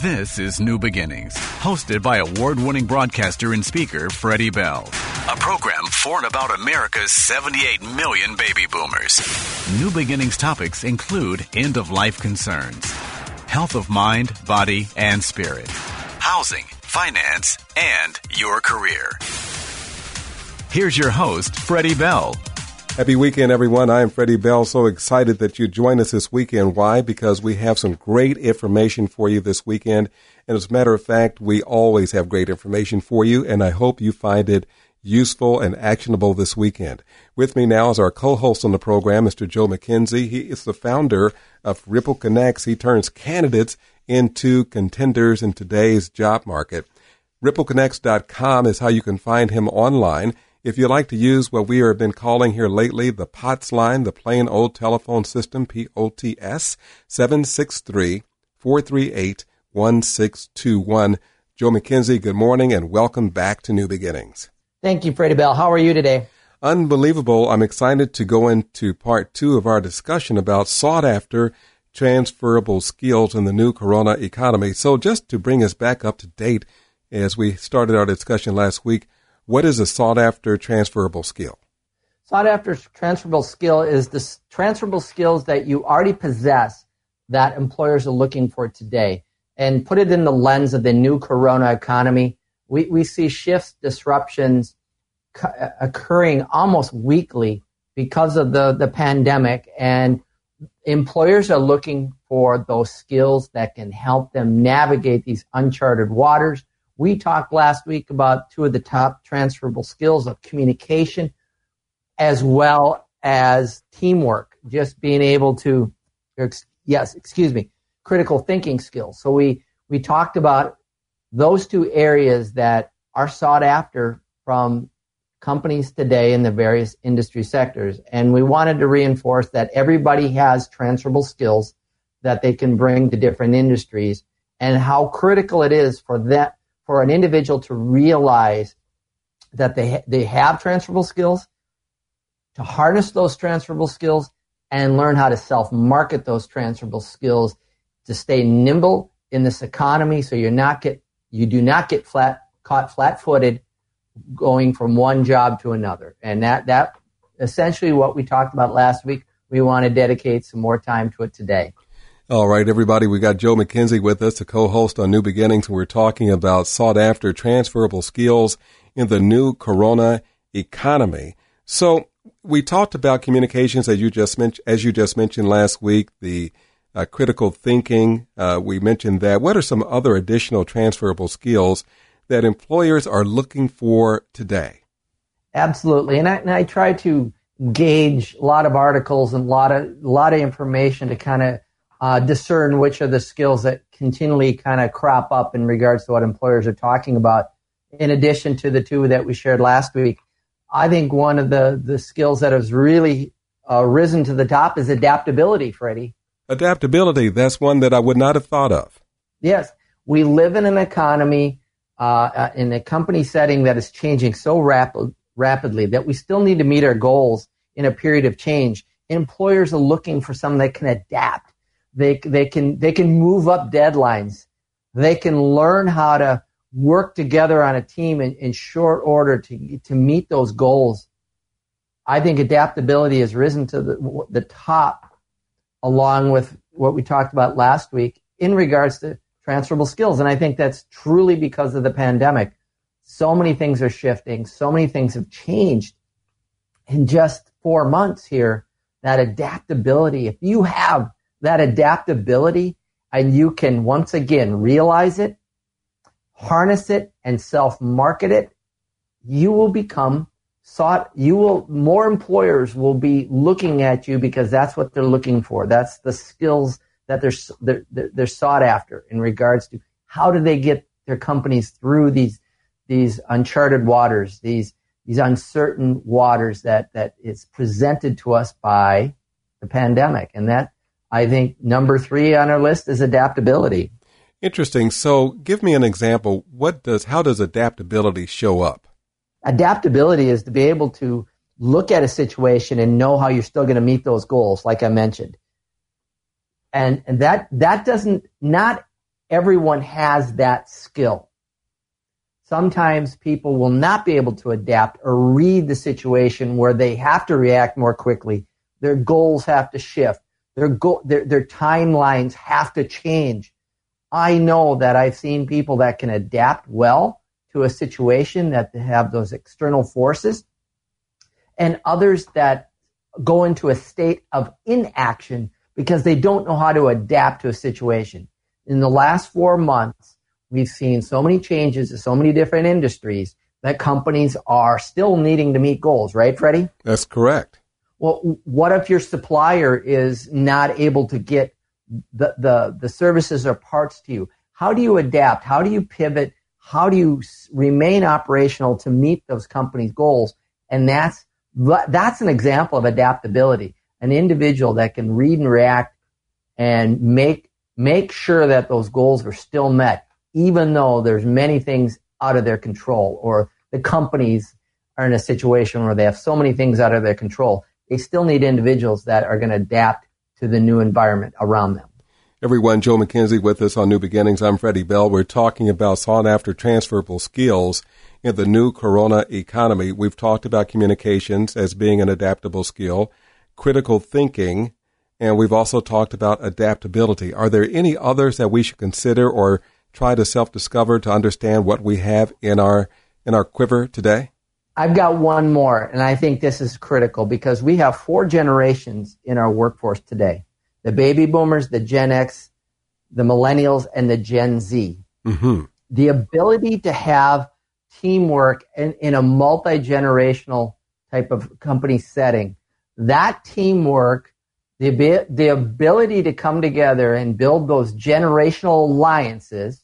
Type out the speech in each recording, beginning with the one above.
This is New Beginnings, hosted by award-winning broadcaster and speaker Freddie Bell. A program for and about America's 78 million baby boomers. New Beginnings topics include end-of-life concerns, health of mind, body, and spirit, housing, finance, and your career. Here's your host, Freddie Bell. Happy weekend, everyone. I am Freddie Bell. So excited that you join us this weekend. Why? Because we have some great information for you this weekend. And as a matter of fact, we always have great information for you, and I hope you find it useful and actionable this weekend. With me now is our co-host on the program, Mr. Joe McKenzie. He is the founder of Ripple Connects. He turns candidates into contenders in today's job market. RippleConnects.com is how you can find him online. If you like to use what we have been calling here lately the POTS line, the plain old telephone system, POTS, 763-438-1621. Joe McKenzie, good morning and welcome back to New Beginnings. Thank you, Freddie Bell. How are you today? Unbelievable. I'm excited to go into part two of our discussion about sought-after transferable skills in the new corona economy. So just to bring us back up to date, as we started our discussion last week, what is a sought-after transferable skill? Sought-after transferable skill is the transferable skills that you already possess that employers are looking for today. And put it in the lens of the new corona economy, we see shifts, disruptions occurring almost weekly because of the pandemic. And employers are looking for those skills that can help them navigate these uncharted waters. We talked last week about two of the top transferable skills of communication as well as teamwork, just being able to, critical thinking skills. So we talked about those two areas that are sought after from companies today in the various industry sectors. And we wanted to reinforce that everybody has transferable skills that they can bring to different industries and how critical it is for an individual to realize that they have transferable skills, to harness those transferable skills, and learn how to self-market those transferable skills to stay nimble in this economy so you do not get caught flat-footed going from one job to another. And that essentially what we talked about last week. We want to dedicate some more time to it today. All right, everybody, we got Joe McKenzie with us, a co-host on New Beginnings. We're talking about sought-after transferable skills in the new corona economy. So we talked about communications, as you just mentioned last week, the critical thinking. We mentioned that. What are some other additional transferable skills that employers are looking for today? Absolutely, and I try to gauge a lot of articles and a lot of information to kind of discern which are the skills that continually kind of crop up in regards to what employers are talking about. In addition to the two that we shared last week, I think one of the skills that has really risen to the top is adaptability, Freddie. Adaptability, that's one that I would not have thought of. Yes, we live in an economy, in a company setting that is changing so rapidly that we still need to meet our goals in a period of change. Employers are looking for someone that can adapt. They can move up deadlines. They can learn how to work together on a team in short order to meet those goals. I think adaptability has risen to the top, along with what we talked about last week in regards to transferable skills. And I think that's truly because of the pandemic. So many things are shifting. So many things have changed in just 4 months here. That adaptability, if you have that adaptability and you can once again realize it, harness it, and self-market it, you will become more employers will be looking at you because that's what they're looking for. That's the skills that they're sought after in regards to how do they get their companies through these uncharted waters, these uncertain waters that is presented to us by the pandemic. And that, I think, number 3 on our list is adaptability. Interesting. So give me an example. How does adaptability show up? Adaptability is to be able to look at a situation and know how you're still going to meet those goals, like I mentioned. And that doesn't, not everyone has that skill. Sometimes people will not be able to adapt or read the situation where they have to react more quickly. Their goals have to shift. Their timelines have to change. I know that I've seen people that can adapt well to a situation, that have those external forces, and others that go into a state of inaction because they don't know how to adapt to a situation. In the last 4 months, we've seen so many changes in so many different industries that companies are still needing to meet goals, right, Freddie? That's correct. Well, what if your supplier is not able to get the services or parts to you? How do you adapt? How do you pivot? How do you remain operational to meet those companies' goals? And that's an example of adaptability. An individual that can read and react and make sure that those goals are still met, even though there's many things out of their control, or the companies are in a situation where they have so many things out of their control. They still need individuals that are going to adapt to the new environment around them. Everyone, Joe McKenzie with us on New Beginnings. I'm Freddie Bell. We're talking about sought-after transferable skills in the new corona economy. We've talked about communications as being an adaptable skill, critical thinking, and we've also talked about adaptability. Are there any others that we should consider or try to self-discover to understand what we have in our quiver today? I've got one more, and I think this is critical because we have 4 generations in our workforce today. The baby boomers, the Gen X, the millennials, and the Gen Z. Mm-hmm. The ability to have teamwork in a multi-generational type of company setting, that teamwork, the ability to come together and build those generational alliances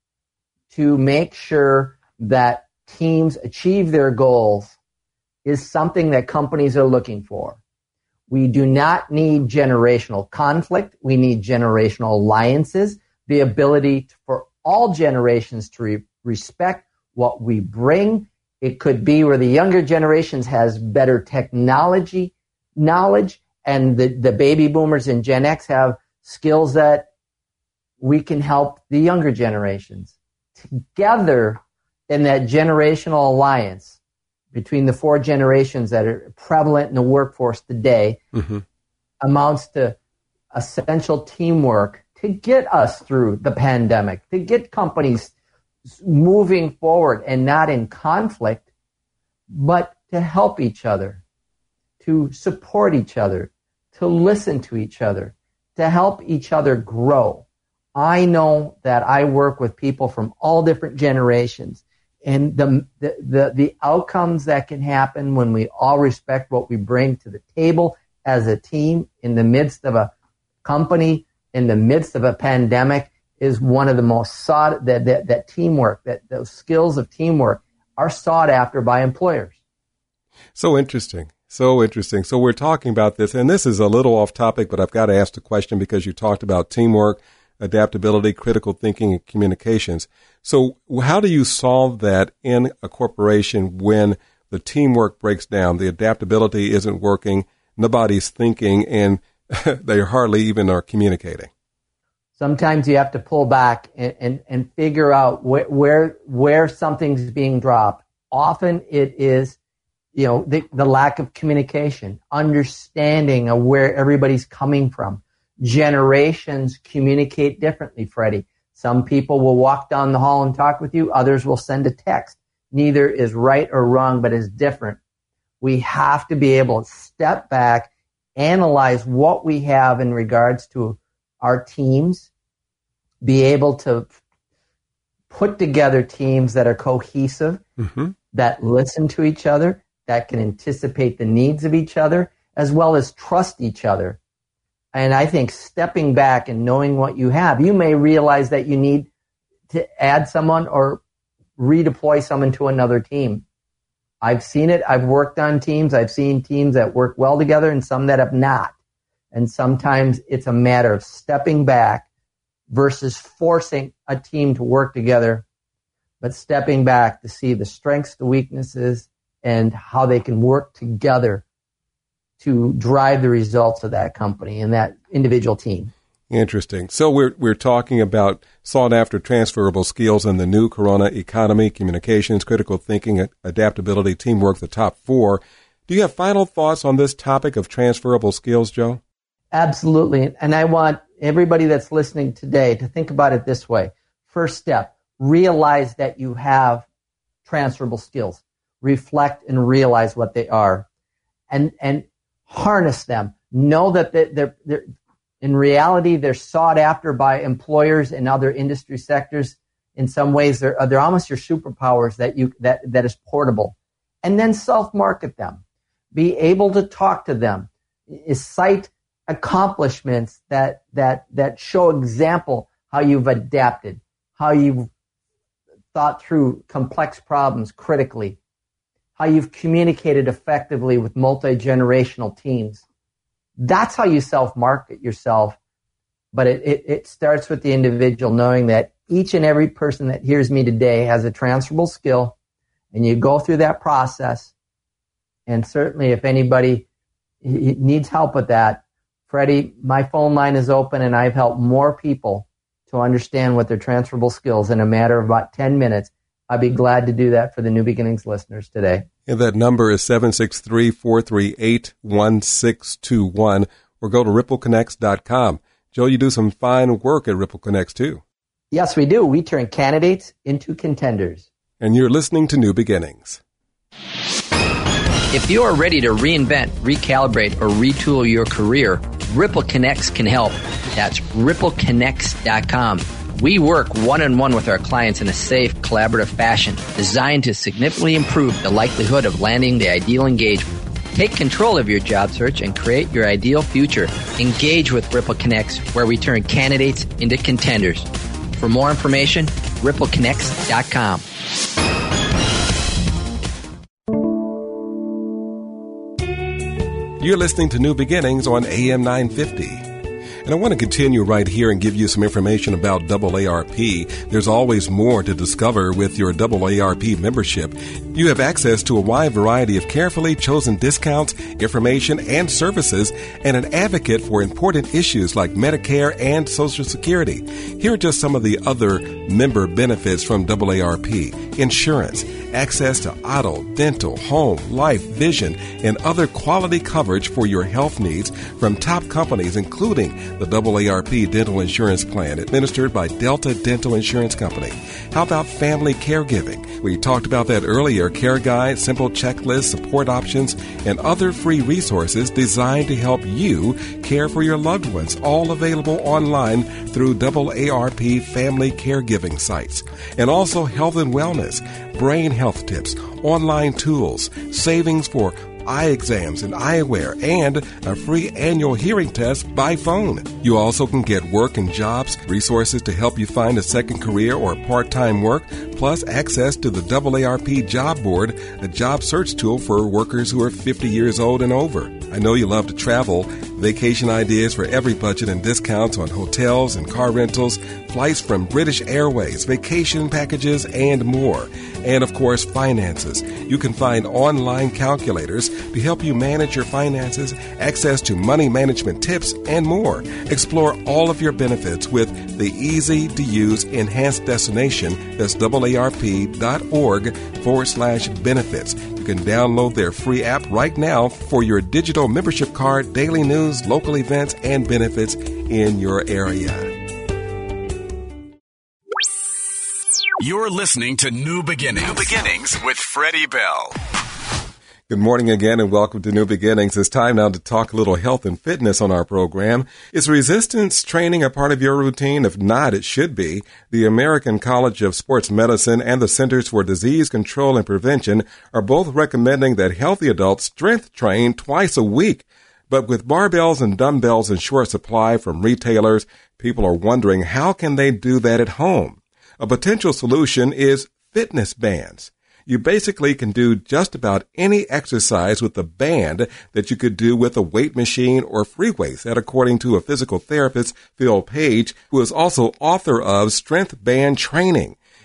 to make sure that teams achieve their goals is something that companies are looking for. We do not need generational conflict. We need generational alliances, the ability for all generations to respect what we bring. It could be where the younger generations has better technology knowledge, and the baby boomers and Gen X have skills that we can help the younger generations. Together in that generational alliance between the 4 generations that are prevalent in the workforce today, mm-hmm. amounts to essential teamwork to get us through the pandemic, to get companies moving forward and not in conflict, but to help each other, to support each other, to listen to each other, to help each other grow. I know that I work with people from all different generations, and the outcomes that can happen when we all respect what we bring to the table as a team in the midst of a company, in the midst of a pandemic, is one of the most sought, that teamwork, that those skills of teamwork are sought after by employers. So interesting. So interesting. So we're talking about this, and this is a little off topic, but I've got to ask the question because you talked about teamwork, adaptability, critical thinking, and communications. So how do you solve that in a corporation when the teamwork breaks down, the adaptability isn't working, nobody's thinking, and they hardly even are communicating? Sometimes you have to pull back and figure out where something's being dropped. Often it is, the lack of communication, understanding of where everybody's coming from. Generations communicate differently, Freddie. Some people will walk down the hall and talk with you. Others will send a text. Neither is right or wrong, but is different. We have to be able to step back, analyze what we have in regards to our teams, be able to put together teams that are cohesive, mm-hmm. that listen to each other, that can anticipate the needs of each other, as well as trust each other. And I think stepping back and knowing what you have, you may realize that you need to add someone or redeploy someone to another team. I've seen it. I've worked on teams. I've seen teams that work well together and some that have not. And sometimes it's a matter of stepping back versus forcing a team to work together, but stepping back to see the strengths, the weaknesses, and how they can work together to drive the results of that company and that individual team. Interesting. So we're talking about sought-after transferable skills in the new corona economy: communications, critical thinking, adaptability, teamwork, the top 4. Do you have final thoughts on this topic of transferable skills, Joe? Absolutely. And I want everybody that's listening today to think about it this way. First step, realize that you have transferable skills. Reflect and realize what they are, and harness them. Know that they're in reality, they're sought after by employers in other industry sectors. In some ways, they're almost your superpowers that is portable. And then self-market them. Be able to talk to them. Cite accomplishments that show example how you've adapted, how you've thought through complex problems critically, how you've communicated effectively with multi-generational teams. That's how you self-market yourself. But it starts with the individual knowing that each and every person that hears me today has a transferable skill, and you go through that process. And certainly if anybody needs help with that, Freddie, my phone line is open, and I've helped more people to understand what their transferable skills in a matter of about 10 minutes. I'd be glad to do that for the New Beginnings listeners today. And that number is 763-438-1621, or go to rippleconnects.com. Joe, you do some fine work at Ripple Connects too. Yes, we do. We turn candidates into contenders. And you're listening to New Beginnings. If you are ready to reinvent, recalibrate, or retool your career, Ripple Connects can help. That's rippleconnects.com. We work one-on-one with our clients in a safe, collaborative fashion designed to significantly improve the likelihood of landing the ideal engagement. Take control of your job search and create your ideal future. Engage with Ripple Connects, where we turn candidates into contenders. For more information, rippleconnects.com. You're listening to New Beginnings on AM 950. And I want to continue right here and give you some information about AARP. There's always more to discover with your AARP membership. You have access to a wide variety of carefully chosen discounts, information, and services, and an advocate for important issues like Medicare and Social Security. Here are just some of the other member benefits from AARP. Insurance, access to auto, dental, home, life, vision, and other quality coverage for your health needs from top companies, including the AARP Dental Insurance Plan, administered by Delta Dental Insurance Company. How about family caregiving? We talked about that earlier. Care guides, simple checklists, support options, and other free resources designed to help you care for your loved ones, all available online through AARP family caregiving sites. And also health and wellness, brain health tips, online tools, savings for eye exams and eyewear, and a free annual hearing test by phone. You also can get work and jobs, resources to help you find a second career or part-time work, plus access to the AARP Job Board, a job search tool for workers who are 50 years old and over. I know you love to travel. Vacation ideas for every budget and discounts on hotels and car rentals, flights from British Airways, vacation packages, and more. And, of course, finances. You can find online calculators to help you manage your finances, access to money management tips, and more. Explore all of your benefits with the easy-to-use enhanced destination. That's AARP.org/benefits. You can download their free app right now for your digital membership card, daily news, local events, and benefits in your area. You're listening to New Beginnings. New Beginnings with Freddie Bell. Good morning again and welcome to New Beginnings. It's time now to talk a little health and fitness on our program. Is resistance training a part of your routine? If not, it should be. The American College of Sports Medicine and the Centers for Disease Control and Prevention are both recommending that healthy adults strength train twice a week. But with barbells and dumbbells in short supply from retailers, people are wondering how can they do that at home? A potential solution is fitness bands. You basically can do just about any exercise with a band that you could do with a weight machine or free weights. That according to a physical therapist, Phil Page, who is also author of Strength Band Training.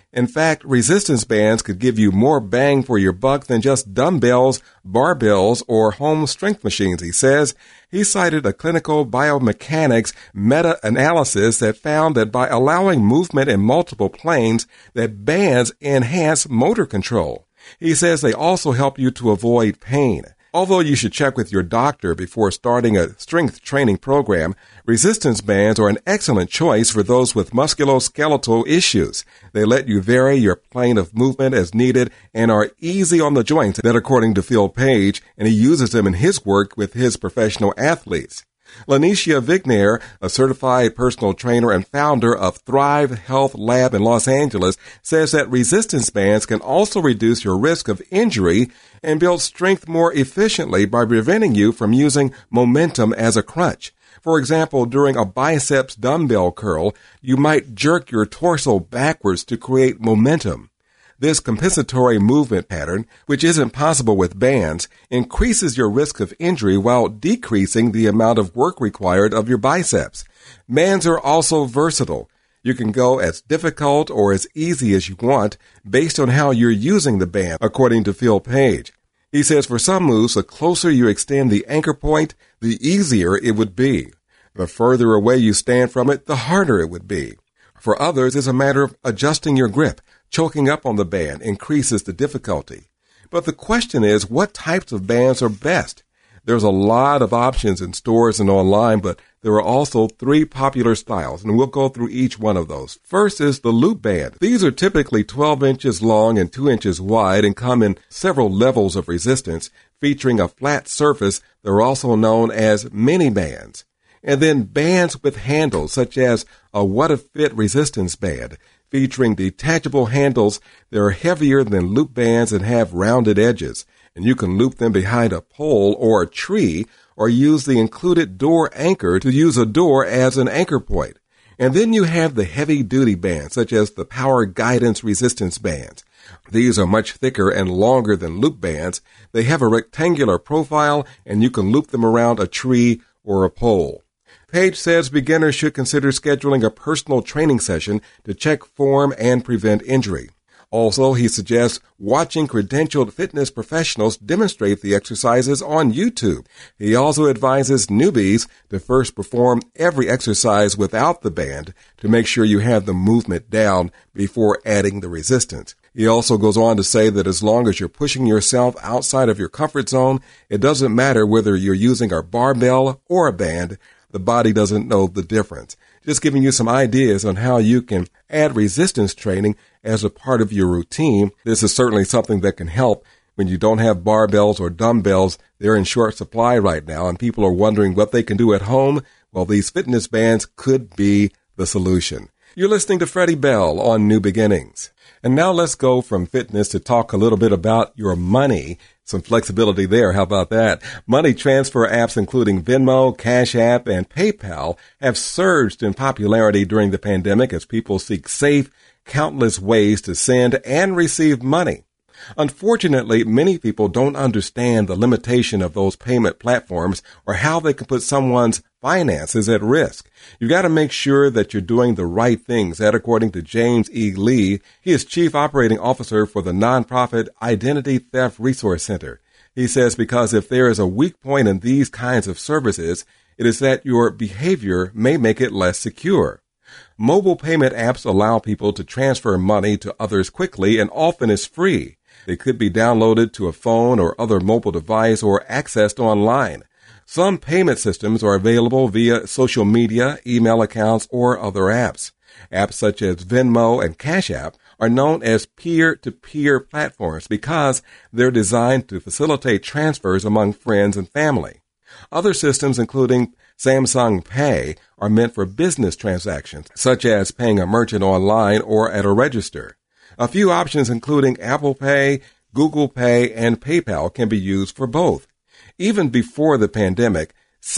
In fact, resistance bands could give you more bang for your buck than just dumbbells, barbells, or home strength machines, he says. He cited a clinical biomechanics meta-analysis that found that by allowing movement in multiple planes, that bands enhance motor control. He says they also help you to avoid pain. Although you should check with your doctor before starting a strength training program, resistance bands are an excellent choice for those with musculoskeletal issues. They let you vary your plane of movement as needed and are easy on the joints, that according to Phil Page, and he uses them in his work with his professional athletes. Lanicia Vignair, a certified personal trainer and founder of Thrive Health Lab in Los Angeles, says that resistance bands can also reduce your risk of injury and build strength more efficiently by preventing you from using momentum as a crutch. For example, during a biceps dumbbell curl, you might jerk your torso backwards to create momentum. This compensatory movement pattern, which isn't possible with bands, increases your risk of injury while decreasing the amount of work required of your biceps. Bands are also versatile. You can go as difficult or as easy as you want based on how you're using the band, according to Phil Page. He says for some moves, the closer you extend the anchor point, the easier it would be. The further away you stand from it, the harder it would be. For others, it's a matter of adjusting your grip. Choking up on the band increases the difficulty. But the question is, what types of bands are best? There's a lot of options in stores and online, but there are also 3 popular styles, and we'll go through each one of those. First is the loop band. These are typically 12 inches long and 2 inches wide and come in several levels of resistance, featuring a flat surface. They're also known as mini bands. And then bands with handles, such as a What-A-Fit resistance band, featuring detachable handles. They're heavier than loop bands and have rounded edges, and you can loop them behind a pole or a tree or use the included door anchor to use a door as an anchor point. And then you have the heavy-duty bands, such as the Power Guidance resistance bands. These are much thicker and longer than loop bands. They have a rectangular profile, and you can loop them around a tree or a pole. Page says beginners should consider scheduling a personal training session to check form and prevent injury. Also, he suggests watching credentialed fitness professionals demonstrate the exercises on YouTube. He also advises newbies to first perform every exercise without the band to make sure you have the movement down before adding the resistance. He also goes on to say that as long as you're pushing yourself outside of your comfort zone, it doesn't matter whether you're using a barbell or a band. The body doesn't know the difference. Just giving you some ideas on how you can add resistance training as a part of your routine. This is certainly something that can help when you don't have barbells or dumbbells. They're in short supply right now, and people are wondering what they can do at home. Well, these fitness bands could be the solution. You're listening to Freddie Bell on New Beginnings. And now let's go from fitness to talk a little bit about your money. Some flexibility there. How about that? Money transfer apps including Venmo, Cash App, and PayPal have surged in popularity during the pandemic as people seek safe, countless ways to send and receive money. Unfortunately, many people don't understand the limitation of those payment platforms or how they can put someone's finances at risk. You got to make sure that you're doing the right things. That, according to James E. Lee, he is Chief Operating Officer for the nonprofit Identity Theft Resource Center. He says because if there is a weak point in these kinds of services, it is that your behavior may make it less secure. Mobile payment apps allow people to transfer money to others quickly and often is free. They could be downloaded to a phone or other mobile device or accessed online. Some payment systems are available via social media, email accounts, or other apps. Apps such as Venmo and Cash App are known as peer-to-peer platforms because they're designed to facilitate transfers among friends and family. Other systems, including Samsung Pay, are meant for business transactions, such as paying a merchant online or at a register. A few options, including Apple Pay, Google Pay, and PayPal, can be used for both. Even before the pandemic,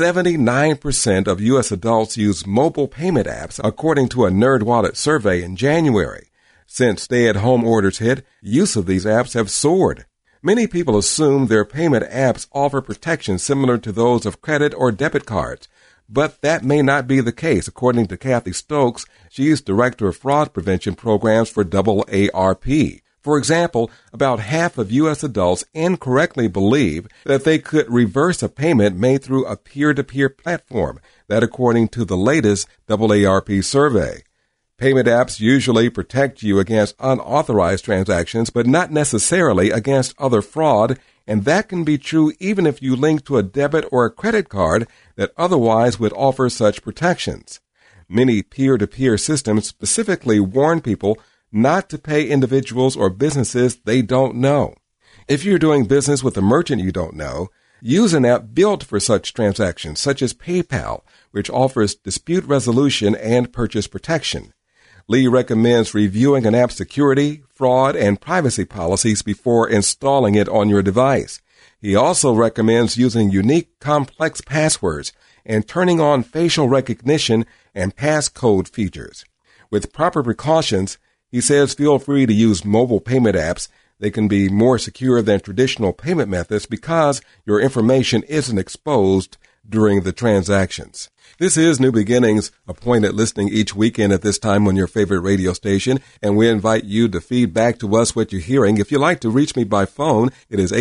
79% of U.S. adults use mobile payment apps, according to a NerdWallet survey in January. Since stay-at-home orders hit, use of these apps have soared. Many people assume their payment apps offer protection similar to those of credit or debit cards, But that may not be the case. According to Kathy Stokes, she is Director of Fraud Prevention Programs for AARP. For example, about half of U.S. adults incorrectly believe that they could reverse a payment made through a peer-to-peer platform. That according to the latest AARP survey. Payment apps usually protect you against unauthorized transactions, but not necessarily against other fraud, and that can be true even if you link to a debit or a credit card that otherwise would offer such protections. Many peer-to-peer systems specifically warn people not to pay individuals or businesses they don't know. If you're doing business with a merchant you don't know, use an app built for such transactions, such as PayPal, which offers dispute resolution and purchase protection. Lee recommends reviewing an app's security, fraud, and privacy policies before installing it on your device. He also recommends using unique, complex passwords and turning on facial recognition and passcode features. With proper precautions, he says feel free to use mobile payment apps. They can be more secure than traditional payment methods because your information isn't exposed during the transactions. This is New Beginnings, appointed listening each weekend at this time on your favorite radio station, and we invite you to feed back to us what you're hearing. If you'd like to reach me by phone, it is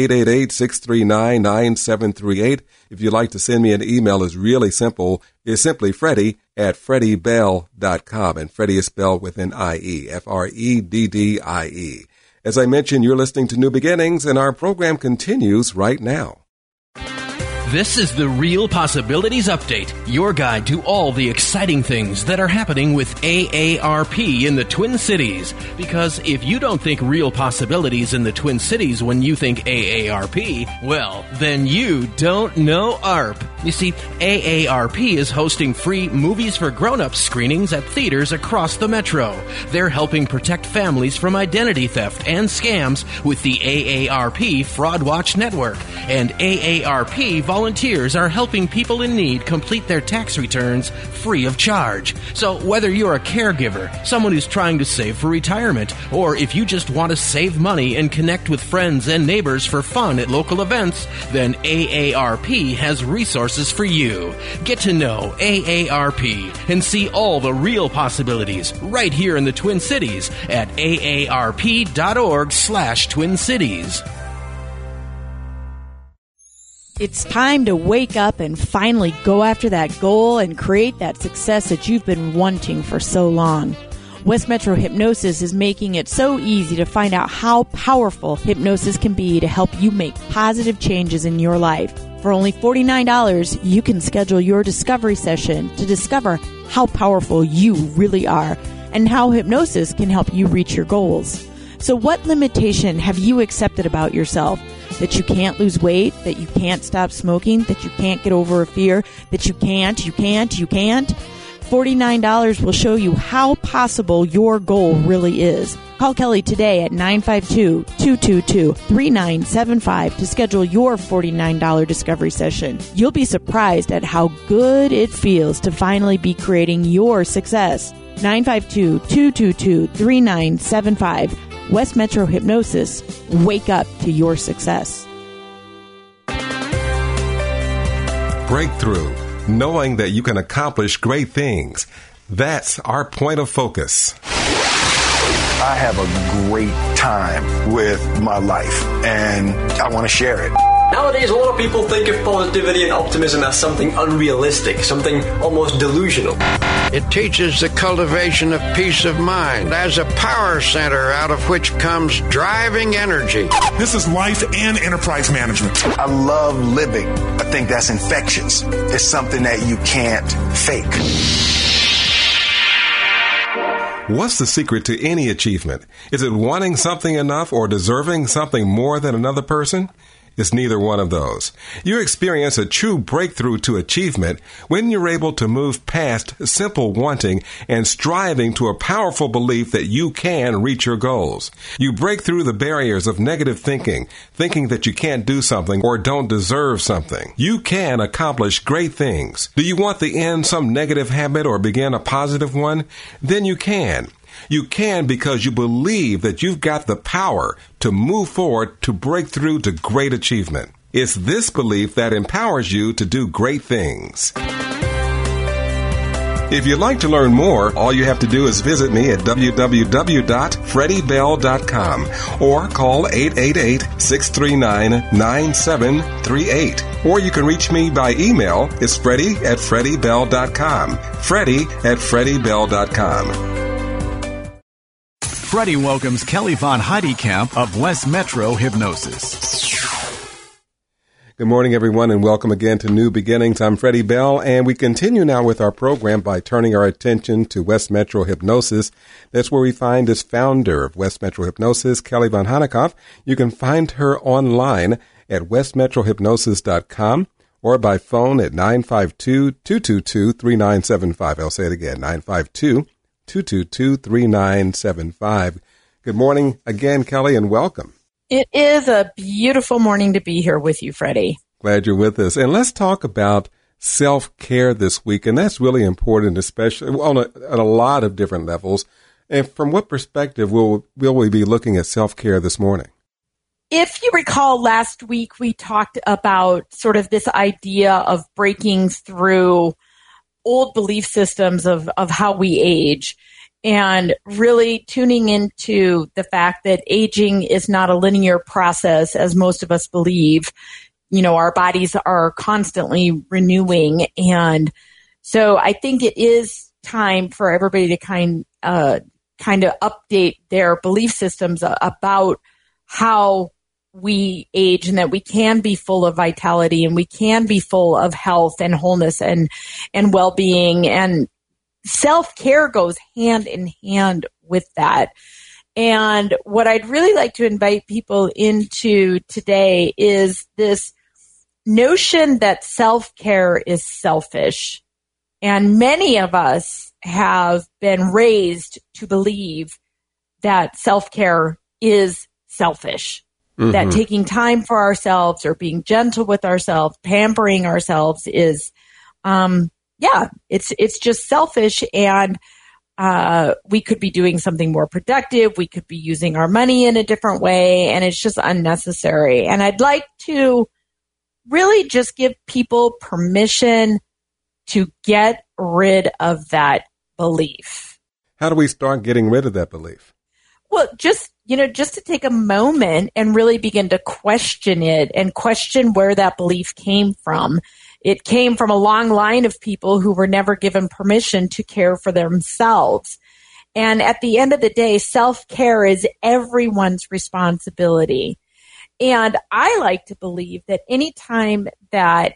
888-639-9738. If you'd like to send me an email, it's really simple. It's simply Freddie@FreddieBell.com, and Freddie is spelled with an I-E, Freddie. As I mentioned, you're listening to New Beginnings, and our program continues right now. This is the Real Possibilities Update, your guide to all the exciting things that are happening with AARP in the Twin Cities. Because if you don't think real possibilities in the Twin Cities when you think AARP, well, then you don't know ARP. You see, AARP is hosting free Movies for Grown-Ups screenings at theaters across the metro. They're helping protect families from identity theft and scams with the AARP Fraud Watch Network. And AARP volunteers are helping people in need complete their tax returns free of charge. So whether you're a caregiver, someone who's trying to save for retirement, or if you just want to save money and connect with friends and neighbors for fun at local events, then AARP has resources for you. Get to know AARP and see all the real possibilities right here in the Twin Cities at aarp.org/Twin Cities. It's time to wake up and finally go after that goal and create that success that you've been wanting for so long. West Metro Hypnosis is making it so easy to find out how powerful hypnosis can be to help you make positive changes in your life. For only $49, you can schedule your discovery session to discover how powerful you really are and how hypnosis can help you reach your goals. So what limitation have you accepted about yourself? That you can't lose weight, that you can't stop smoking, that you can't get over a fear, that you can't? $49 will show you how possible your goal really is. Call Kelly today at 952-222-3975 to schedule your $49 discovery session. You'll be surprised at how good it feels to finally be creating your success. 952-222-3975. West Metro Hypnosis. Wake up to your success. Breakthrough. Knowing that you can accomplish great things. That's our point of focus. I have a great time with my life, and I want to share it. Nowadays, a lot of people think of positivity and optimism as something unrealistic, something almost delusional. It teaches the cultivation of peace of mind as a power center out of which comes driving energy. This is life and enterprise management. I love living. I think that's infectious. It's something that you can't fake. What's the secret to any achievement? Is it wanting something enough or deserving something more than another person? It's neither one of those. You experience a true breakthrough to achievement when you're able to move past simple wanting and striving to a powerful belief that you can reach your goals. You break through the barriers of negative thinking that you can't do something or don't deserve something. You can accomplish great things. Do you want to end some negative habit or begin a positive one? Then you can. You can because you believe that you've got the power to move forward to break through to great achievement. It's this belief that empowers you to do great things. If you'd like to learn more, all you have to do is visit me at www.freddybell.com or call 888-639-9738. Or you can reach me by email. It's Freddie@freddybell.com. Freddie@freddybell.com. Freddie welcomes Kelly Von Heidekamp of West Metro Hypnosis. Good morning, everyone, and welcome again to New Beginnings. I'm Freddie Bell, and we continue now with our program by turning our attention to West Metro Hypnosis. That's where we find this founder of West Metro Hypnosis, Kelly Von Heidekamp. You can find her online at westmetrohypnosis.com or by phone at 952-222-3975. I'll say it again, 952-222-3975. Good morning again, Kelly, and welcome. It is a beautiful morning to be here with you, Freddie. Glad you're with us. And let's talk about self-care this week. And that's really important, especially on a lot of different levels. And from what perspective will we be looking at self-care this morning? If you recall, last week we talked about sort of this idea of breaking through old belief systems of how we age. And really tuning into the fact that aging is not a linear process, as most of us believe. You know, our bodies are constantly renewing. And so I think it is time for everybody to kind of update their belief systems about how we age, and that we can be full of vitality, and we can be full of health and wholeness and well-being. And self-care goes hand in hand with that. And what I'd really like to invite people into today is this notion that self-care is selfish. And many of us have been raised to believe that self-care is selfish. Mm-hmm. That taking time for ourselves or being gentle with ourselves, pampering ourselves is it's just selfish, and we could be doing something more productive. We could be using our money in a different way, and it's just unnecessary. And I'd like to really just give people permission to get rid of that belief. How do we start getting rid of that belief? Well, just to take a moment and really begin to question it and question where that belief came from. It came from a long line of people who were never given permission to care for themselves. And at the end of the day, self-care is everyone's responsibility. And I like to believe that any time that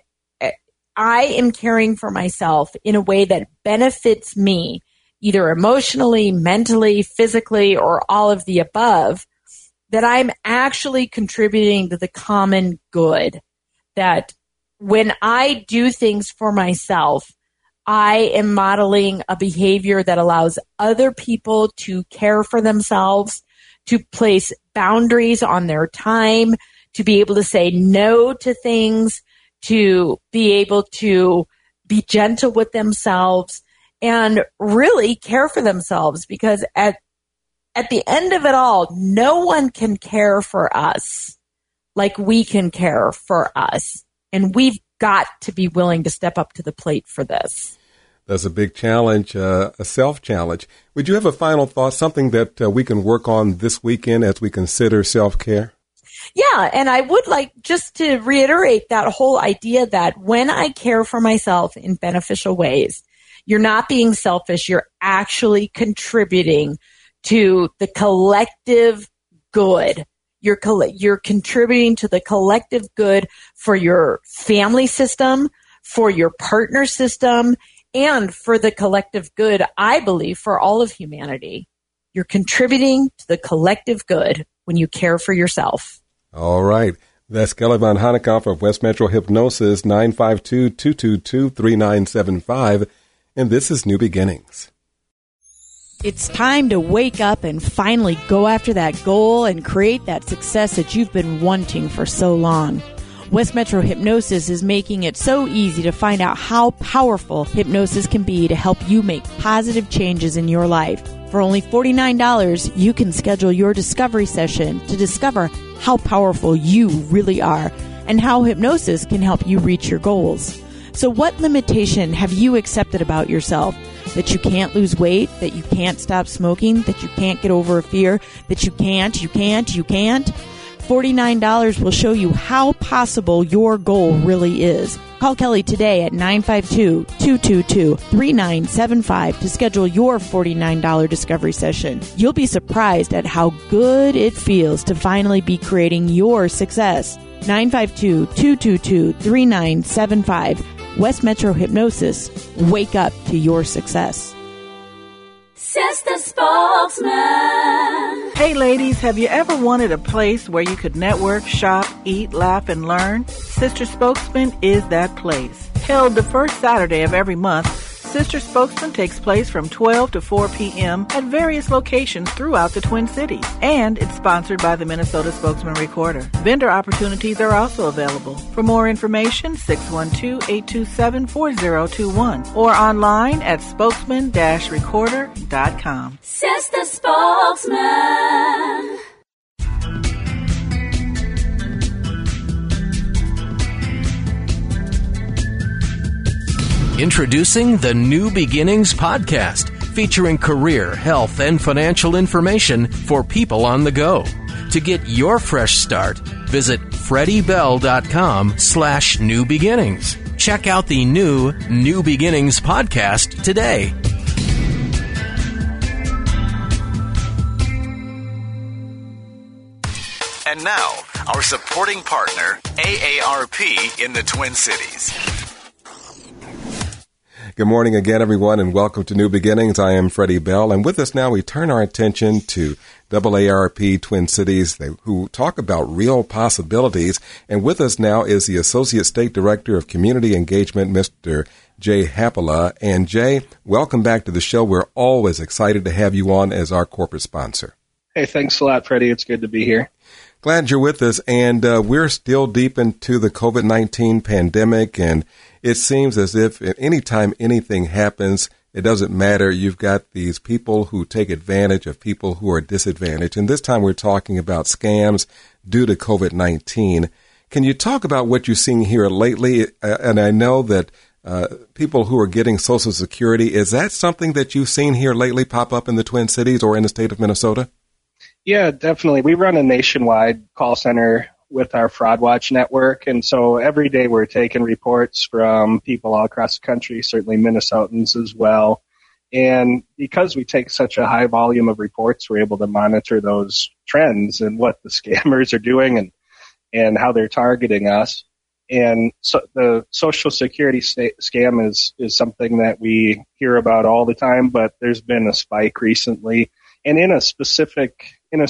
I am caring for myself in a way that benefits me, either emotionally, mentally, physically, or all of the above, that I'm actually contributing to the common good. That when I do things for myself, I am modeling a behavior that allows other people to care for themselves, to place boundaries on their time, to be able to say no to things, to be able to be gentle with themselves, and really care for themselves. Because at the end of it all, no one can care for us like we can care for us. And we've got to be willing to step up to the plate for this. That's a big challenge, a self-challenge. Would you have a final thought, something that we can work on this weekend as we consider self-care? Yeah, and I would like just to reiterate that whole idea that when I care for myself in beneficial ways, you're not being selfish, you're actually contributing to the collective good. You're contributing to the collective good for your family system, for your partner system, and for the collective good, I believe, for all of humanity. You're contributing to the collective good when you care for yourself. All right. That's Kelly Von Heidekamp of West Metro Hypnosis, 952-222-3975. And this is New Beginnings. It's time to wake up and finally go after that goal and create that success that you've been wanting for so long. West Metro Hypnosis is making it so easy to find out how powerful hypnosis can be to help you make positive changes in your life. For only $49, you can schedule your discovery session to discover how powerful you really are and how hypnosis can help you reach your goals. So what limitation have you accepted about yourself? that you can't lose weight, that you can't stop smoking, that you can't get over a fear, that you can't. $49 will show you how possible your goal really is. Call Kelly today at 952-222-3975 to schedule your $49 discovery session. You'll be surprised at how good it feels to finally be creating your success. 952-222-3975. West Metro Hypnosis. Wake up to your success. Says the spokesman. Hey ladies, have you ever wanted a place where you could network, shop, eat, laugh, and learn? Sister Spokesman is that place. Held the first Saturday of every month, Sister Spokesman takes place from 12 to 4 p.m. at various locations throughout the Twin Cities. And it's sponsored by the Minnesota Spokesman Recorder. Vendor opportunities are also available. For more information, 612-827-4021 or online at spokesman-recorder.com. Says the spokesman. Introducing the New Beginnings podcast, featuring career, health, and financial information for people on the go. To get your fresh start, visit freddybell.com/newbeginnings. Check out the New Beginnings podcast today. And now, our supporting partner, AARP in the Twin Cities. Good morning again, everyone, and welcome to New Beginnings. I am Freddie Bell, and with us now, we turn our attention to AARP Twin Cities, who talk about real possibilities. And with us now is the Associate State Director of Community Engagement, Mr. Jay Hapola. And Jay, welcome back to the show. We're always excited to have you on as our corporate sponsor. Hey, thanks a lot, Freddie. It's good to be here. Glad you're with us, and we're still deep into the COVID-19 pandemic, and it seems as if at any time anything happens, it doesn't matter. You've got these people who take advantage of people who are disadvantaged, and this time we're talking about scams due to COVID-19. Can you talk about what you're seeing here lately? And I know that people who are getting Social Security, is that something that you've seen here lately pop up in the Twin Cities or in the state of Minnesota? Yeah, definitely. We run a nationwide call center with our Fraud Watch network, and so every day we're taking reports from people all across the country, certainly Minnesotans as well. And because we take such a high volume of reports, we're able to monitor those trends and what the scammers are doing and how they're targeting us. And so the Social Security scam is something that we hear about all the time, but there's been a spike recently, and in a specific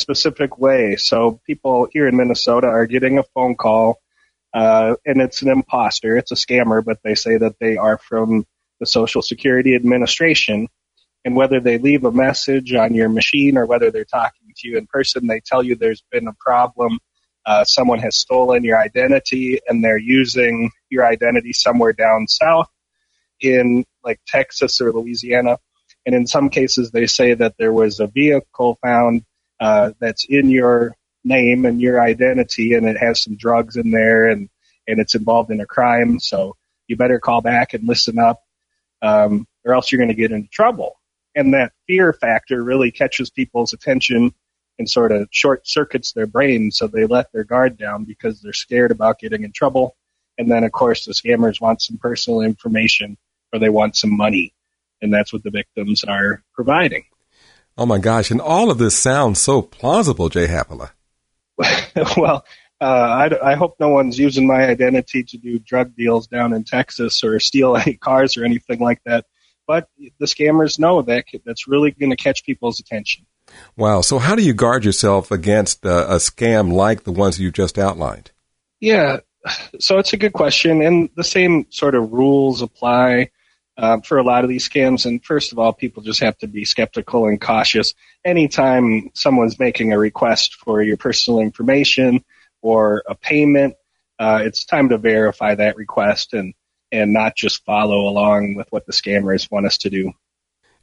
way. So people here in Minnesota are getting a phone call, and it's an imposter. It's a scammer, but they say that they are from the Social Security Administration. And whether they leave a message on your machine or whether they're talking to you in person, they tell you there's been a problem. Someone has stolen your identity, and they're using your identity somewhere down south in like Texas or Louisiana. And in some cases, they say that there was a vehicle found that's in your name and your identity, and it has some drugs in there, and it's involved in a crime. So you better call back and listen up, or else you're going to get into trouble. And that fear factor really catches people's attention and sort of short circuits their brain, so they let their guard down because they're scared about getting in trouble. And then, of course, the scammers want some personal information, or they want some money, and that's what the victims are providing. Oh, my gosh. And all of this sounds so plausible, Jay Hapola. Well, I hope no one's using my identity to do drug deals down in Texas or steal any cars or anything like that. But the scammers know that that's really going to catch people's attention. Wow. So how do you guard yourself against a scam like the ones you just outlined? Yeah. So it's a good question. And the same sort of rules apply for a lot of these scams. And first of all, people just have to be skeptical and cautious. Anytime someone's making a request for your personal information or a payment, it's time to verify that request and not just follow along with what the scammers want us to do.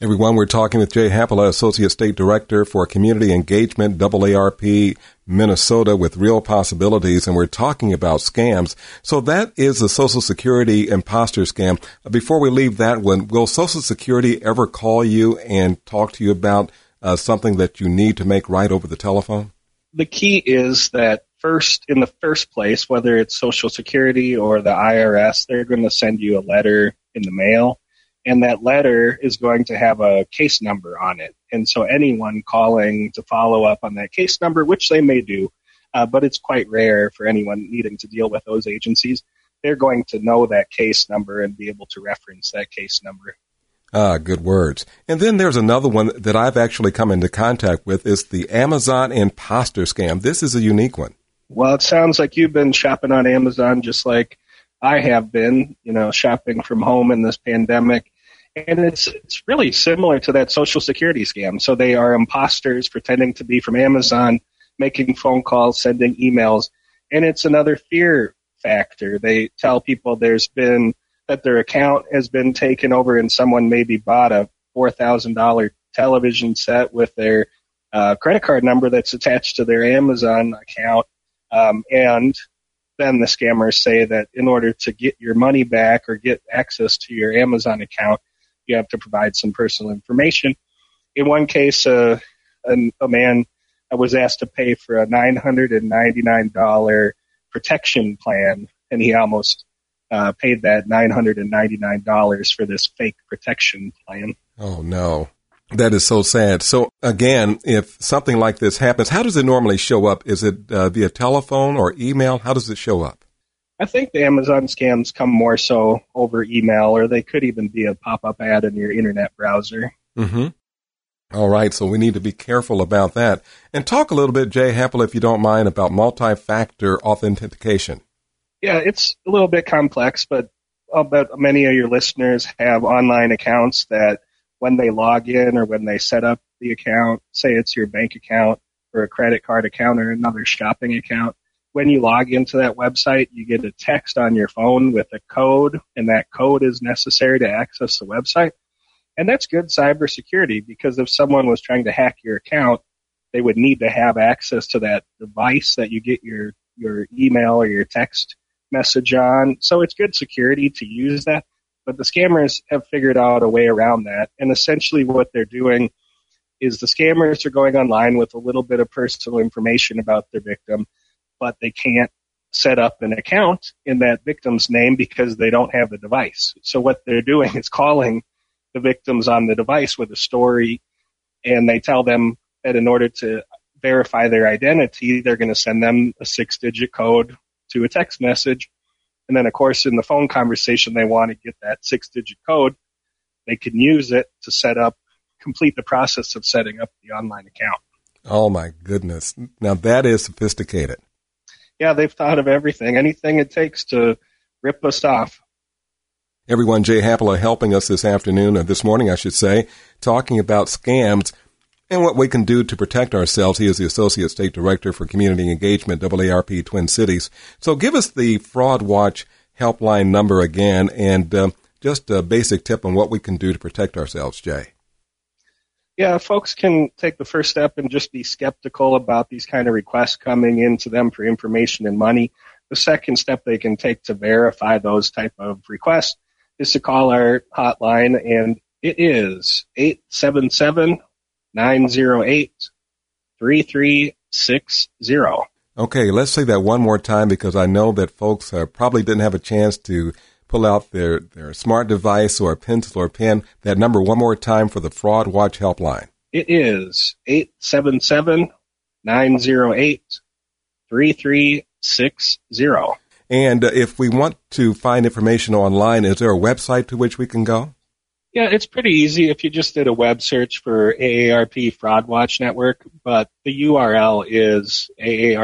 Everyone, we're talking with Jay Hapala, Associate State Director for Community Engagement, AARP, Minnesota, with Real Possibilities, and we're talking about scams. So that is the Social Security imposter scam. Before we leave that one, will Social Security ever call you and talk to you about something that you need to make right over the telephone? The key is that in the first place, whether it's Social Security or the IRS, they're going to send you a letter in the mail. And that letter is going to have a case number on it. And so anyone calling to follow up on that case number, which they may do, but it's quite rare for anyone needing to deal with those agencies, they're going to know that case number and be able to reference that case number. Good words. And then there's another one that I've actually come into contact with, is the Amazon imposter scam. This is a unique one. Well, it sounds like you've been shopping on Amazon just like I have been, shopping from home in this pandemic. And it's really similar to that Social Security scam. So they are imposters pretending to be from Amazon, making phone calls, sending emails. And it's another fear factor. They tell people that their account has been taken over and someone maybe bought a $4,000 television set with their credit card number that's attached to their Amazon account. And then the scammers say that in order to get your money back or get access to your Amazon account, you have to provide some personal information. In one case, a man was asked to pay for a $999 protection plan, and he almost paid that $999 for this fake protection plan. Oh, no. That is so sad. So, again, if something like this happens, how does it normally show up? Is it via telephone or email? How does it show up? I think the Amazon scams come more so over email, or they could even be a pop-up ad in your internet browser. Mm-hmm. All right, so we need to be careful about that. And talk a little bit, Jay Hapala, if you don't mind, about multi-factor authentication. Yeah, it's a little bit complex, but I'll bet many of your listeners have online accounts that when they log in or when they set up the account, say it's your bank account or a credit card account or another shopping account, when you log into that website, you get a text on your phone with a code, and that code is necessary to access the website. And that's good cybersecurity, because if someone was trying to hack your account, they would need to have access to that device that you get your email or your text message on. So it's good security to use that. But the scammers have figured out a way around that. And essentially what they're doing is the scammers are going online with a little bit of personal information about their victim, but they can't set up an account in that victim's name because they don't have the device. So what they're doing is calling the victims on the device with a story, and they tell them that in order to verify their identity, they're going to send them a 6-digit code to a text message. And then, of course, in the phone conversation, they want to get that 6-digit code. They can use it to complete the process of setting up the online account. Oh, my goodness. Now, that is sophisticated. Yeah, they've thought of everything, anything it takes to rip us off. Everyone, Jay Hapala helping us this afternoon, or this morning, I should say, talking about scams and what we can do to protect ourselves. He is the Associate State Director for Community Engagement, AARP Twin Cities. So give us the Fraud Watch helpline number again, and just a basic tip on what we can do to protect ourselves, Jay. Yeah, folks can take the first step and just be skeptical about these kind of requests coming into them for information and money. The second step they can take to verify those type of requests is to call our hotline, and it is 877-908-3360. Okay, let's say that one more time, because I know that folks probably didn't have a chance to pull out their smart device or a pencil or pen. That number one more time for the Fraud Watch helpline. It is 877-908-3360. And if we want to find information online, is there a website to which we can go? Yeah, it's pretty easy if you just did a web search for AARP Fraud Watch Network, but the URL is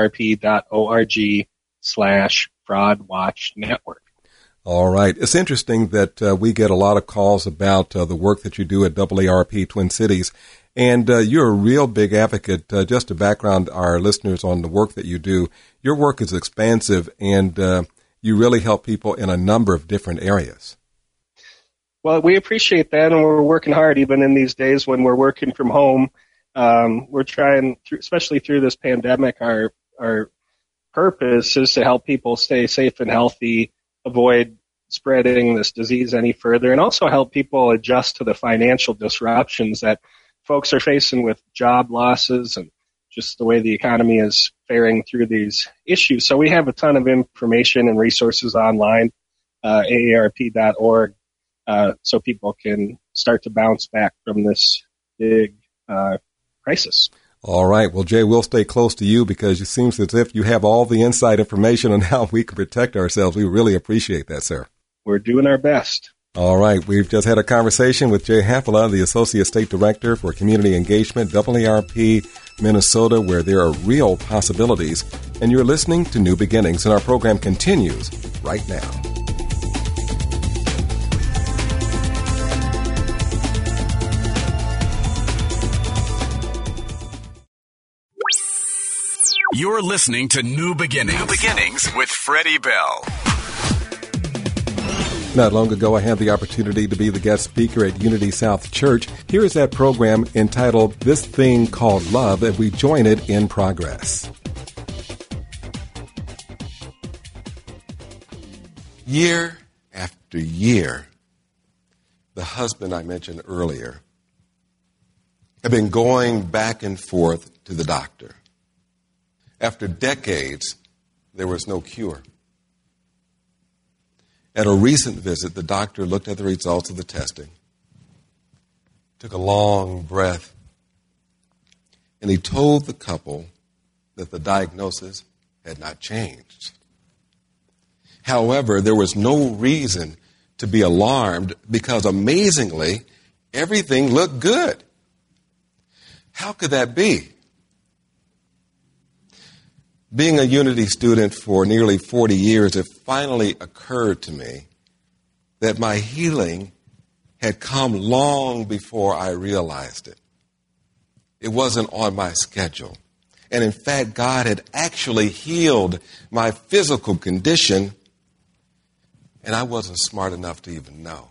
aarp.org/fraudwatchnetwork. All right. It's interesting that we get a lot of calls about the work that you do at AARP Twin Cities, and you're a real big advocate. Just to background our listeners on the work that you do, your work is expansive, and you really help people in a number of different areas. Well, we appreciate that, and we're working hard even in these days when we're working from home. We're trying, especially through this pandemic, our purpose is to help people stay safe and healthy, avoid spreading this disease any further, and also help people adjust to the financial disruptions that folks are facing with job losses and just the way the economy is faring through these issues. So we have a ton of information and resources online, aarp.org, so people can start to bounce back from this big crisis. All right. Well, Jay, we'll stay close to you because it seems as if you have all the inside information on how we can protect ourselves. We really appreciate that, sir. We're doing our best. All right. We've just had a conversation with Jay Hafala, the Associate State Director for Community Engagement, AARP, Minnesota, where there are real possibilities. And you're listening to New Beginnings, and our program continues right now. You're listening to New Beginnings. New Beginnings with Freddie Bell. Not long ago, I had the opportunity to be the guest speaker at Unity South Church. Here is that program entitled This Thing Called Love, and we join it in progress. Year after year, the husband I mentioned earlier had been going back and forth to the doctor. After decades, there was no cure. At a recent visit, the doctor looked at the results of the testing, took a long breath, and he told the couple that the diagnosis had not changed. However, there was no reason to be alarmed because, amazingly, everything looked good. How could that be? Being a Unity student for nearly 40 years, it finally occurred to me that my healing had come long before I realized it. It wasn't on my schedule. And in fact, God had actually healed my physical condition, and I wasn't smart enough to even know.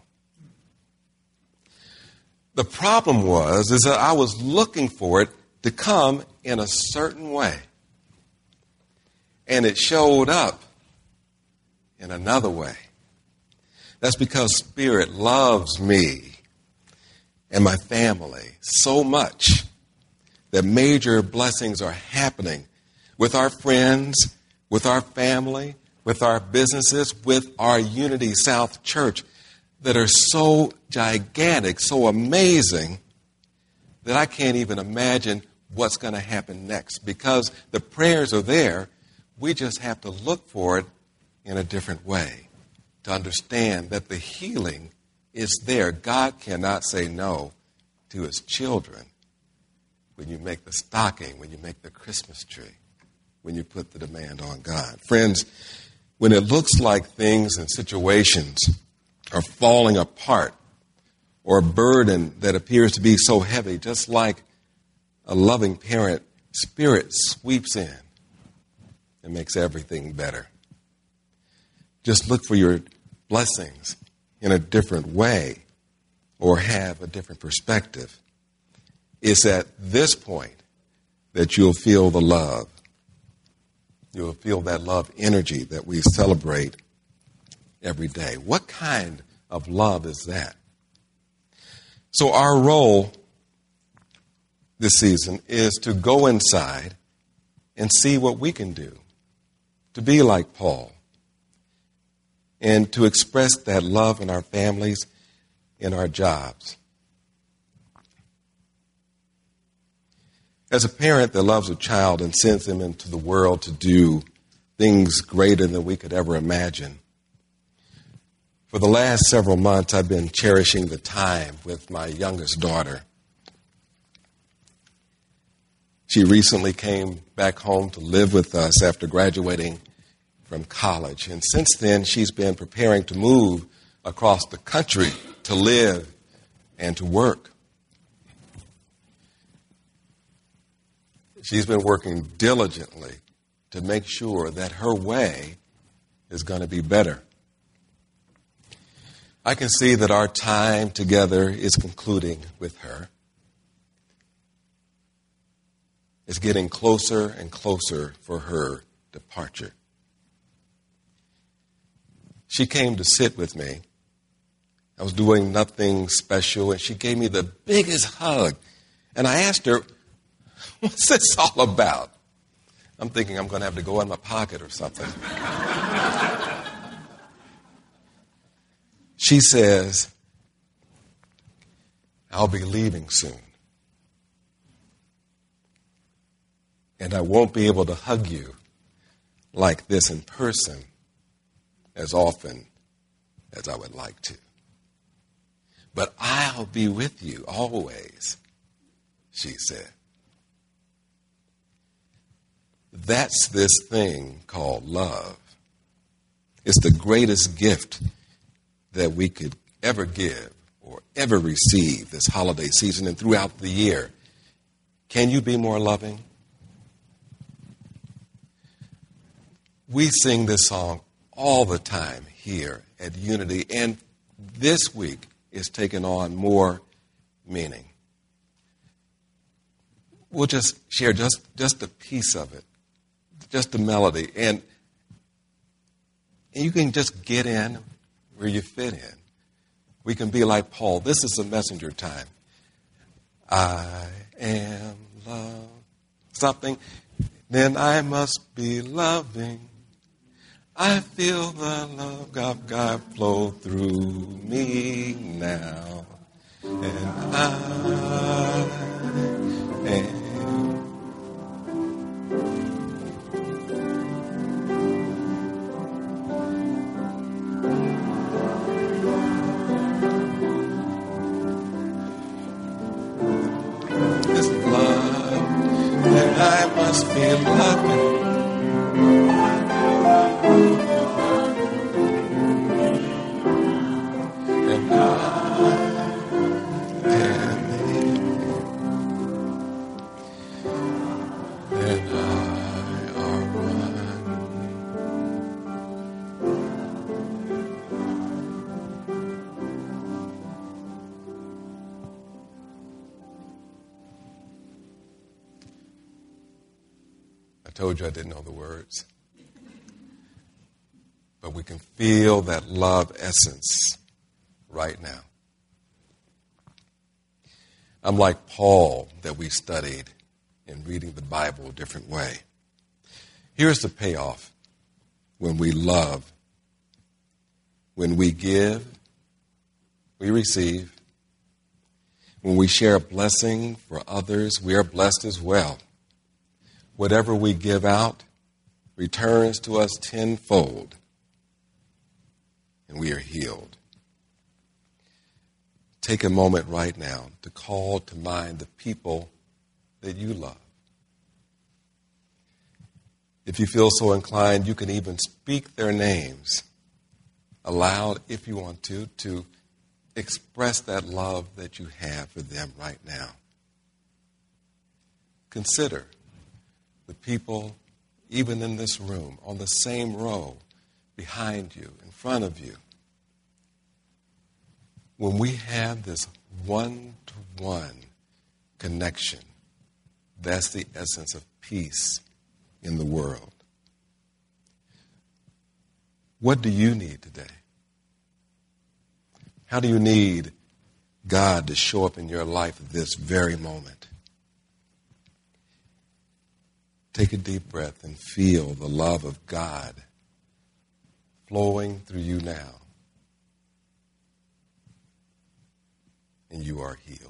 The problem is that I was looking for it to come in a certain way. And it showed up in another way. That's because Spirit loves me and my family so much that major blessings are happening with our friends, with our family, with our businesses, with our Unity South Church that are so gigantic, so amazing that I can't even imagine what's going to happen next because the prayers are there. We just have to look for it in a different way to understand that the healing is there. God cannot say no to his children when you make the stocking, when you make the Christmas tree, when you put the demand on God. Friends, when it looks like things and situations are falling apart or a burden that appears to be so heavy, just like a loving parent, Spirit sweeps in and makes everything better. Just look for your blessings in a different way or have a different perspective. It's at this point that you'll feel the love. You'll feel that love energy that we celebrate every day. What kind of love is that? So our role this season is to go inside and see what we can do to be like Paul and to express that love in our families, in our jobs. As a parent that loves a child and sends them into the world to do things greater than we could ever imagine, for the last several months I've been cherishing the time with my youngest daughter. She recently came back home to live with us after graduating from college. And since then, she's been preparing to move across the country to live and to work. She's been working diligently to make sure that her way is going to be better. I can see that our time together is concluding with her. It's getting closer and closer for her departure. She came to sit with me. I was doing nothing special, and she gave me the biggest hug. And I asked her, what's this all about? I'm thinking I'm going to have to go in my pocket or something. She says, I'll be leaving soon. And I won't be able to hug you like this in person as often as I would like to. But I'll be with you always, she said. That's this thing called love. It's the greatest gift that we could ever give or ever receive this holiday season and throughout the year. Can you be more loving? We sing this song all the time here at Unity, and this week it's taken on more meaning. We'll just share just a piece of it, just the melody, and you can just get in where you fit in. We can be like Paul. This is a messenger time. I am love. Something. Then I must be loving. I feel the love of God flow through me now. And I am. This love, and I must be loving. I told you I didn't know the words. But we can feel that love essence right now. I'm like Paul that we studied in reading the Bible a different way. Here's the payoff when we love. When we give, we receive. When we share a blessing for others, we are blessed as well. Whatever we give out returns to us tenfold, and we are healed. Take a moment right now to call to mind the people that you love. If you feel so inclined, you can even speak their names aloud if you want to express that love that you have for them right now. Consider the people, even in this room, on the same row, behind you, in front of you. When we have this one-to-one connection, that's the essence of peace in the world. What do you need today? How do you need God to show up in your life at this very moment? Take a deep breath and feel the love of God flowing through you now. And you are healed.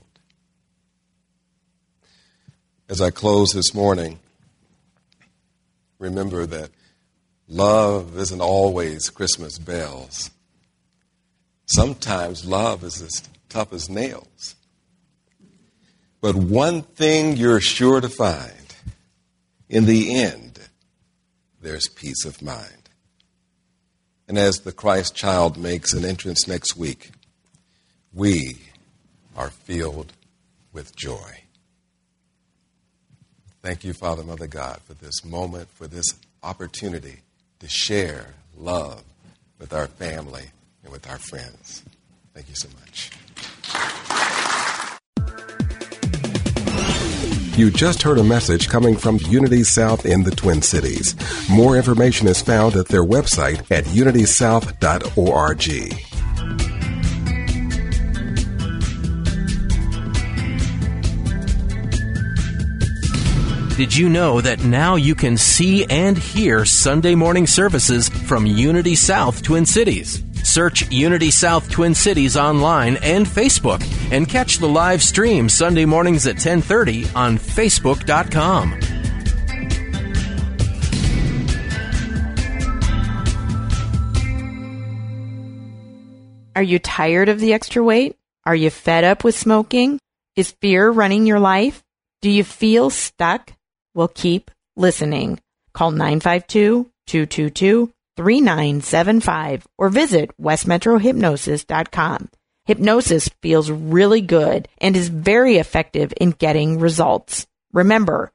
As I close this morning, remember that love isn't always Christmas bells. Sometimes love is as tough as nails. But one thing you're sure to find, in the end, there's peace of mind. And as the Christ child makes an entrance next week, we are filled with joy. Thank you, Father, Mother God, for this moment, for this opportunity to share love with our family and with our friends. Thank you so much. You just heard a message coming from Unity South in the Twin Cities. More information is found at their website at unitysouth.org. Did you know that now you can see and hear Sunday morning services from Unity South Twin Cities? Search Unity South Twin Cities online and Facebook and catch the live stream Sunday mornings at 10:30 on Facebook.com. Are you tired of the extra weight? Are you fed up with smoking? Is fear running your life? Do you feel stuck? Well, keep listening. Call 952-222-3975 or visit westmetrohypnosis.com. Hypnosis feels really good and is very effective in getting results. Remember,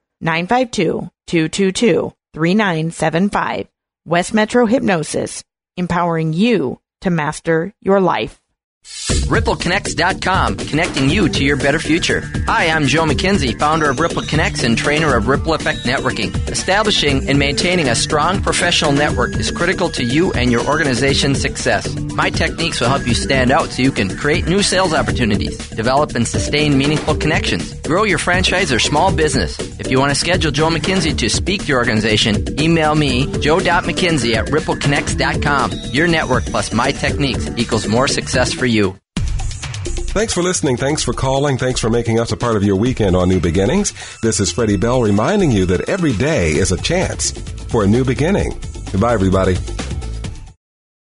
952-222-3975. West Metro Hypnosis, empowering you to master your life. RippleConnects.com, connecting you to your better future. Hi, I'm Joe McKenzie, founder of Ripple Connects and trainer of Ripple Effect Networking. Establishing and maintaining a strong professional network is critical to you and your organization's success. My techniques will help you stand out so you can create new sales opportunities, develop and sustain meaningful connections, grow your franchise or small business. If you want to schedule Joe McKenzie to speak to your organization, email me, joe.mckenzie at rippleconnects.com. Your network plus my techniques equals more success for you. Thanks for listening. Thanks for calling. Thanks for making us a part of your weekend on New Beginnings. This is Freddie Bell reminding you that every day is a chance for a new beginning. Goodbye, everybody.